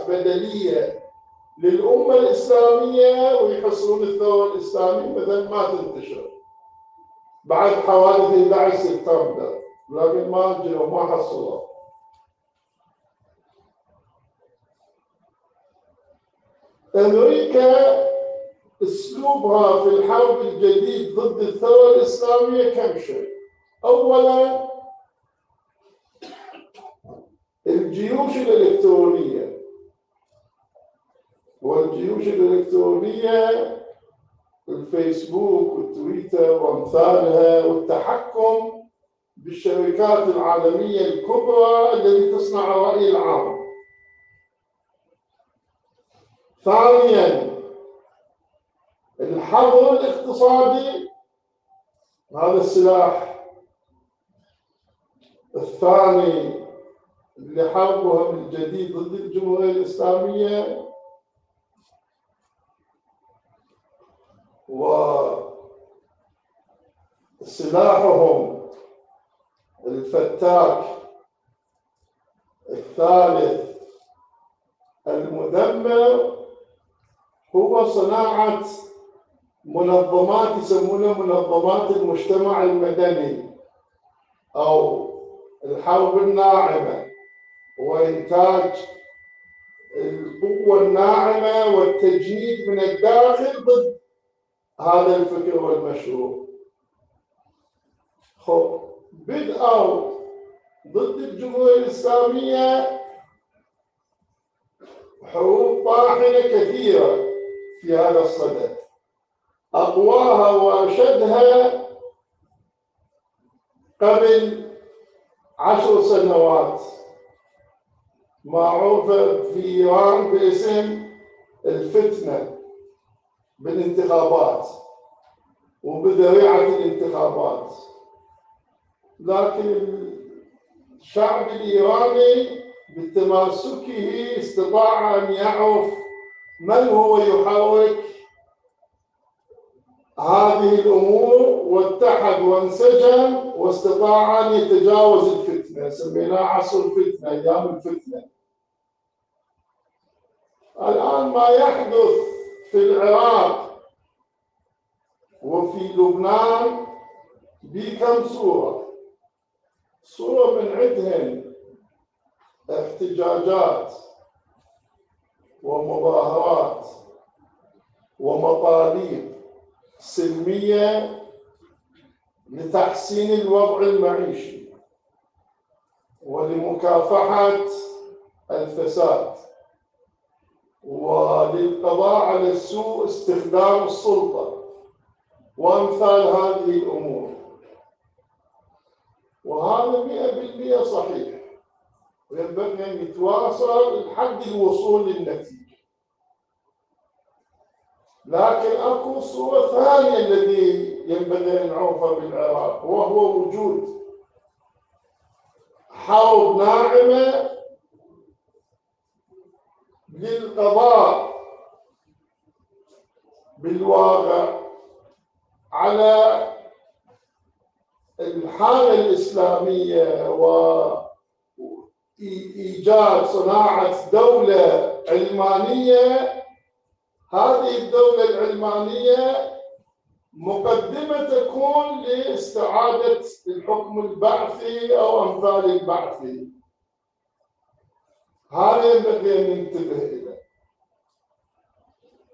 ثورات بدلية للأمة الإسلامية ويحصلون الثورة الإسلامية مثلا ما تنتشر بعد حوادث 11 سبتمبر، لكن ما جروا ما حصلوا. أمريكا أسلوبها في الحرب الجديد ضد الثورة الإسلامية كم شيء. أولاً الجيوش الإلكترونية، والجيوش الإلكترونية الفيسبوك والتويتر وأمثالها، والتحكم بالشركات العالمية الكبرى التي تصنع الرأي العام. ثانياً الحظر الاقتصادي، هذا السلاح الثاني لحربهم الجديد ضد الجمهورية الإسلامية. وسلاحهم الفتاك الثالث المدمر هو صناعة منظمات يسمونها منظمات المجتمع المدني أو الحرب الناعمة، وإنتاج القوة الناعمة والتجنيد من الداخل ضد هذا الفكر والمشروع. بدأوا ضد الجمهورية الإسلامية حروب طاحنة كثيرة في هذا الصدد، أقواها وأشدها قبل 10 سنوات معروفة في إيران باسم الفتنة بالانتخابات وبذريعة الانتخابات. لكن الشعب الإيراني بتماسكه استطاع أن يعرف من هو يحرك هذه الأمور، واتحد وانسجم واستطاع أن يتجاوز الفتنة. سميناه عصر الفتنة، أيام الفتنة. الآن ما يحدث في العراق وفي لبنان بكم صورة من عندهم احتجاجات ومظاهرات ومطالب سلمية لتحسين الوضع المعيشي ولمكافحة الفساد وللقضاء على سوء استخدام السلطة وأمثال هذه الأمور. وهذا 100% صحيح، وينبغي أن يتواصل لحد الوصول للنتيجة. لكن أكو صورة ثانية التي ينبغي أن نعرفها بالعراق، وهو وجود حرب ناعمة للقضاء بالواقع على الحالة الإسلامية وإيجاد صناعة دولة علمانية. هذه الدولة العلمانية مقدمة تكون لاستعادة الحكم البعثي أو أمثال البعثي. هذا ينبغي أن ننتبه إليه.